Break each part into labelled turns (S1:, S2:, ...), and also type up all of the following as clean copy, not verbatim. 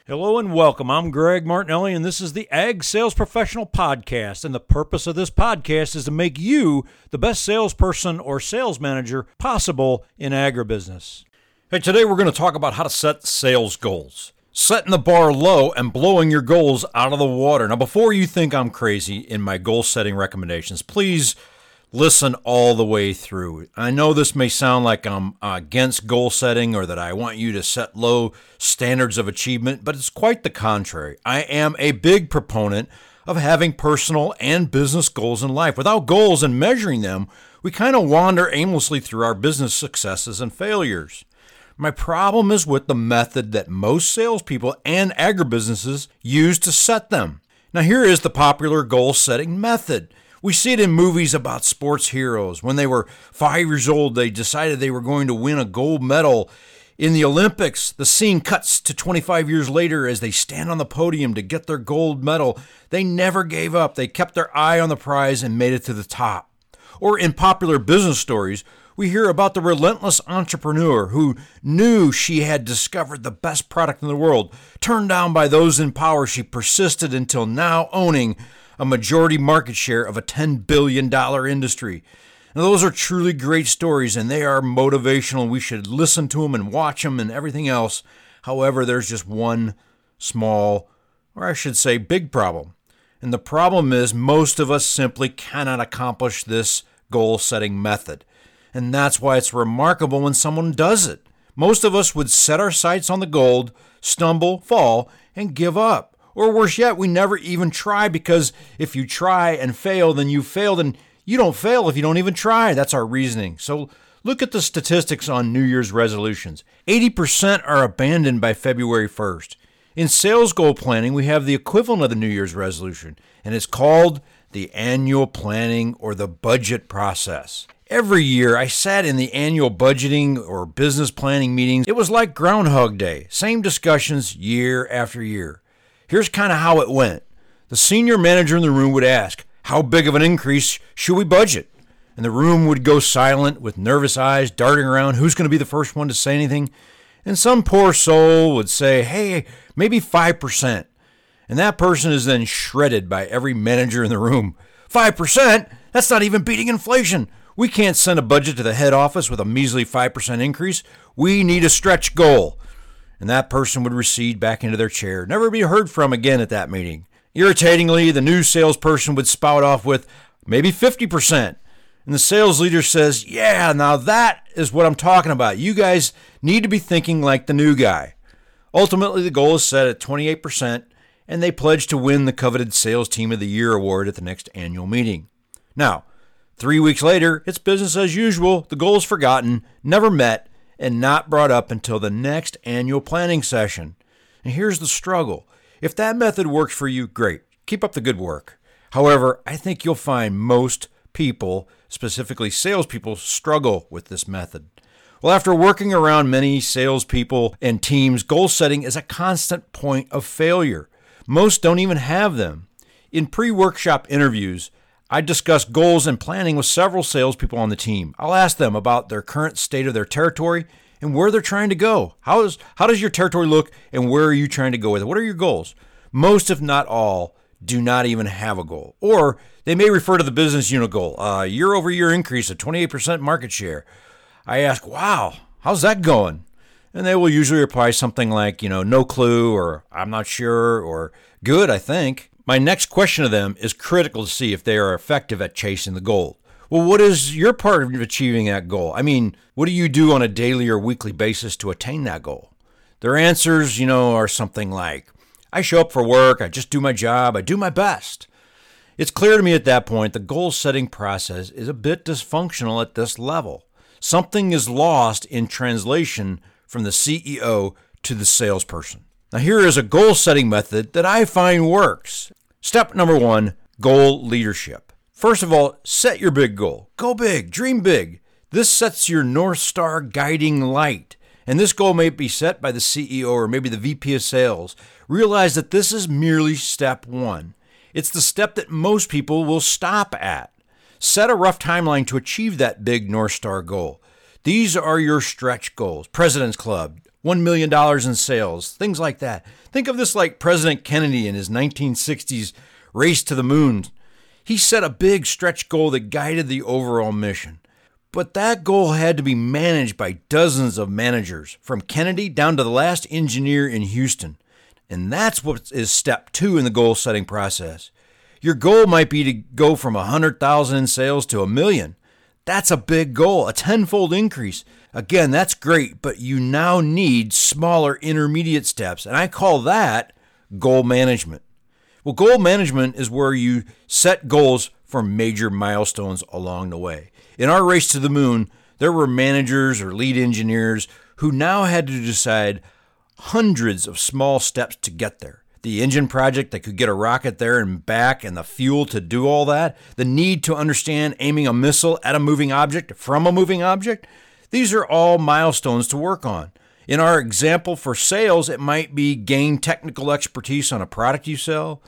S1: Hello and welcome. I'm Greg Martinelli, and this is the Ag Sales Professional Podcast. And the purpose of this podcast is to make you the best salesperson or sales manager possible in agribusiness. Hey, today we're going to talk about how to set sales goals. Setting the bar low and blowing your goals out of the water. Now, before you think I'm crazy in my goal setting recommendations, please listen all the way through. I know this may sound like I'm against goal setting or that I want you to set low standards of achievement, but it's quite the contrary. I am a big proponent of having personal and business goals in life. Without goals and measuring them, we kind of wander aimlessly through our business successes and failures. My problem is with the method that most salespeople and agribusinesses use to set them. Now, here is the popular goal-setting method. We see it in movies about sports heroes. When they were 5 years old, they decided they were going to win a gold medal in the Olympics. The scene cuts to 25 years later as they stand on the podium to get their gold medal. They never gave up. They kept their eye on the prize and made it to the top. Or in popular business stories, we hear about the relentless entrepreneur who knew she had discovered the best product in the world. Turned down by those in power, she persisted until now owning a majority market share of a $10 billion industry. Now, those are truly great stories, and they are motivational. We should listen to them and watch them and everything else. However, there's just one small, or I should say big problem. And the problem is most of us simply cannot accomplish this goal-setting method. And that's why it's remarkable when someone does it. Most of us would set our sights on the goal, stumble, fall, and give up. Or worse yet, we never even try, because if you try and fail, then you failed, and you don't fail if you don't even try. That's our reasoning. So look at the statistics on New Year's resolutions. 80% are abandoned by February 1st. In sales goal planning, we have the equivalent of the New Year's resolution, and it's called the annual planning or the budget process. Every year, I sat in the annual budgeting or business planning meetings. It was like Groundhog Day, same discussions year after year. Here's kind of how it went. The senior manager in the room would ask, how big of an increase should we budget? And the room would go silent with nervous eyes darting around. Who's going to be the first one to say anything? And some poor soul would say, hey, maybe 5%. And that person is then shredded by every manager in the room. 5%? That's not even beating inflation. We can't send a budget to the head office with a measly 5% increase. We need a stretch goal. And that person would recede back into their chair, never be heard from again at that meeting. Irritatingly, the new salesperson would spout off with maybe 50%. And the sales leader says, yeah, now that is what I'm talking about. You guys need to be thinking like the new guy. Ultimately, the goal is set at 28%, and they pledge to win the coveted Sales Team of the Year award at the next annual meeting. Now, 3 weeks later, it's business as usual. The goal is forgotten, never met, and not brought up until the next annual planning session. And here's the struggle. If that method works for you, great. Keep up the good work. However, I think you'll find most people, specifically salespeople, struggle with this method. Well, after working around many salespeople and teams, goal setting is a constant point of failure. Most don't even have them. In pre-workshop interviews, I discuss goals and planning with several salespeople on the team. I'll ask them about their current state of their territory and where they're trying to go. How does your territory look, and where are you trying to go with it? What are your goals? Most, if not all, do not even have a goal. Or they may refer to the business unit goal, year-over-year increase of 28% market share. I ask, wow, how's that going? And they will usually reply something like, no clue, or I'm not sure, or good, I think. My next question to them is critical to see if they are effective at chasing the goal. Well, what is your part of achieving that goal? I mean, what do you do on a daily or weekly basis to attain that goal? Their answers, are something like, I show up for work, I just do my job, I do my best. It's clear to me at that point the goal-setting process is a bit dysfunctional at this level. Something is lost in translation from the CEO to the salesperson. Now, here is a goal-setting method that I find works. Step number 1, goal leadership. First of all, set your big goal. Go big, dream big. This sets your North Star guiding light. And this goal may be set by the CEO or maybe the VP of sales. Realize that this is merely step 1. It's the step that most people will stop at. Set a rough timeline to achieve that big North Star goal. These are your stretch goals. President's Club, $1 million in sales, things like that. Think of this like President Kennedy in his 1960s race to the moon. He set a big stretch goal that guided the overall mission. But that goal had to be managed by dozens of managers, from Kennedy down to the last engineer in Houston. And that's what is step 2 in the goal setting process. Your goal might be to go from 100,000 in sales to $1 million. That's a big goal, a tenfold increase. Again, that's great, but you now need smaller intermediate steps, and I call that goal management. Well, goal management is where you set goals for major milestones along the way. In our race to the moon, there were managers or lead engineers who now had to decide hundreds of small steps to get there. The engine project that could get a rocket there and back, and the fuel to do all that, the need to understand aiming a missile at a moving object from a moving object. These are all milestones to work on. In our example for sales, it might be gain technical expertise on a product you sell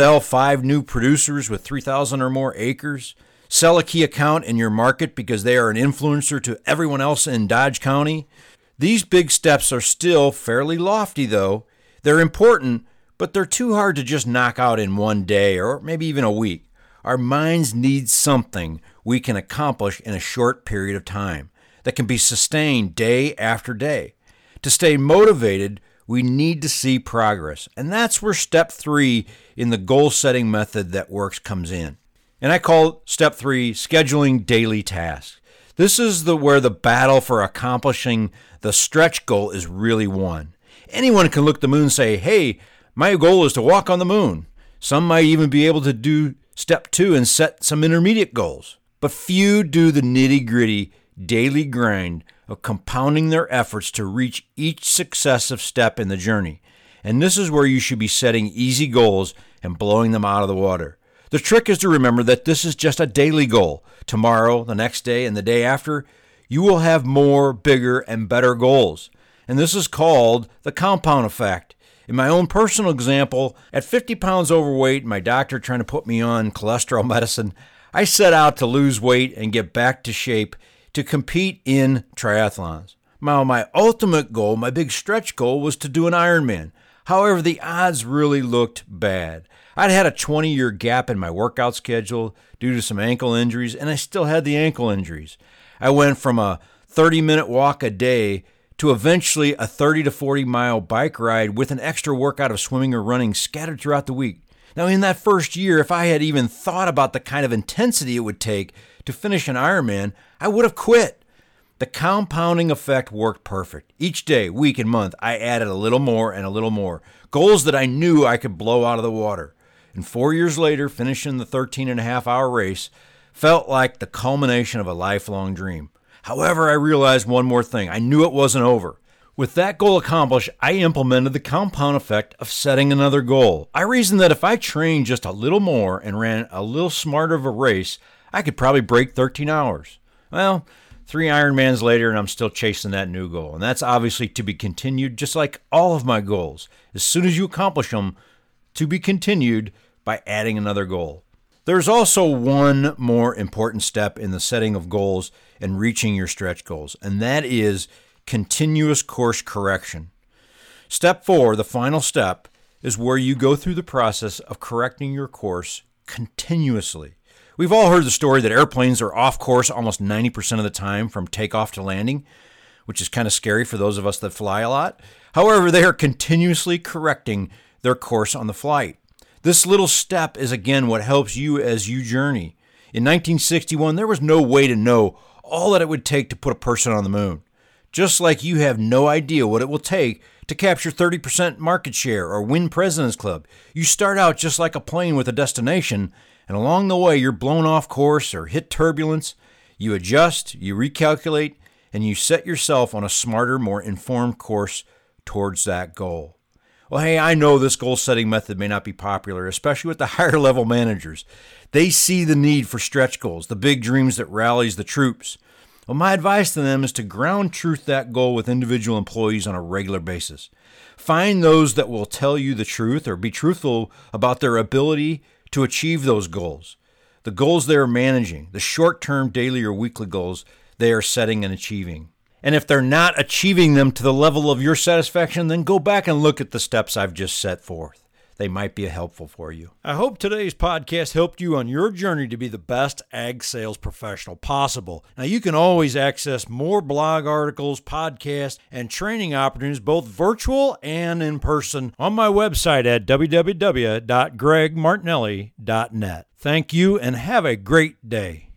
S1: 5 new producers with 3,000 or more acres, sell a key account in your market because they are an influencer to everyone else in Dodge County. These big steps are still fairly lofty, though. They're important, but they're too hard to just knock out in one day or maybe even a week. Our minds need something we can accomplish in a short period of time that can be sustained day after day. To stay motivated, we need to see progress. And that's where step 3 in the goal setting method that works comes in. And I call step 3 scheduling daily tasks. This is where the battle for accomplishing the stretch goal is really won. Anyone can look at the moon and say, hey, my goal is to walk on the moon. Some might even be able to do step 2 and set some intermediate goals. But few do the nitty-gritty daily grind of compounding their efforts to reach each successive step in the journey. And this is where you should be setting easy goals and blowing them out of the water. The trick is to remember that this is just a daily goal. Tomorrow, the next day, and the day after, you will have more, bigger, and better goals. And this is called the compound effect. In my own personal example, at 50 pounds overweight, my doctor trying to put me on cholesterol medicine, I set out to lose weight and get back to shape to compete in triathlons. Now, my ultimate goal, my big stretch goal, was to do an Ironman. However, the odds really looked bad. I'd had a 20-year gap in my workout schedule due to some ankle injuries, and I still had the ankle injuries. I went from a 30-minute walk a day to eventually a 30 to 40-mile bike ride with an extra workout of swimming or running scattered throughout the week. Now, in that first year, if I had even thought about the kind of intensity it would take to finish an Ironman, I would have quit. The compounding effect worked perfect. Each day, week, and month, I added a little more and a little more. Goals that I knew I could blow out of the water. And 4 years later, finishing the 13.5-hour race felt like the culmination of a lifelong dream. However, I realized one more thing. I knew it wasn't over. With that goal accomplished, I implemented the compound effect of setting another goal. I reasoned that if I trained just a little more and ran a little smarter of a race, I could probably break 13 hours. Well, 3 Ironmans later, and I'm still chasing that new goal. And that's obviously to be continued, just like all of my goals. As soon as you accomplish them, to be continued by adding another goal. There's also one more important step in the setting of goals and reaching your stretch goals, and that is continuous course correction. Step 4, the final step, is where you go through the process of correcting your course continuously. We've all heard the story that airplanes are off course almost 90% of the time from takeoff to landing, which is kind of scary for those of us that fly a lot. However, they are continuously correcting their course on the flight. This little step is, again, what helps you as you journey. In 1961, there was no way to know all that it would take to put a person on the moon. Just like you have no idea what it will take to capture 30% market share or win President's Club. You start out just like a plane with a destination, and along the way you're blown off course or hit turbulence. You adjust, you recalculate, and you set yourself on a smarter, more informed course towards that goal. Well, hey, I know this goal-setting method may not be popular, especially with the higher-level managers. They see the need for stretch goals, the big dreams that rallies the troops. Well, my advice to them is to ground truth that goal with individual employees on a regular basis. Find those that will tell you the truth or be truthful about their ability to achieve those goals. The goals they are managing, the short-term daily or weekly goals they are setting and achieving. And if they're not achieving them to the level of your satisfaction, then go back and look at the steps I've just set forth. They might be helpful for you. I hope today's podcast helped you on your journey to be the best ag sales professional possible. Now, you can always access more blog articles, podcasts, and training opportunities, both virtual and in person, on my website at www.gregmartinelli.net. Thank you and have a great day.